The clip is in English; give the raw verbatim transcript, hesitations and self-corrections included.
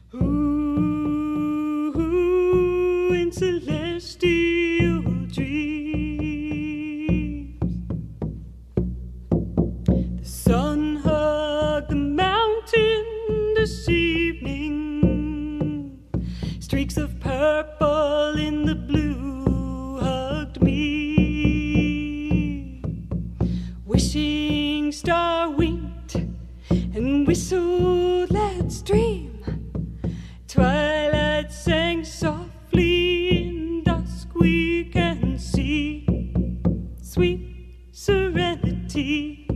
Ooh, in celestial dreams, the sun hugged the mountain this evening. Streaks of purple in the blue hugged me. Wishing star winked and whistled, let's dream. Twilight sang softly, in dusk we can see sweet serenity.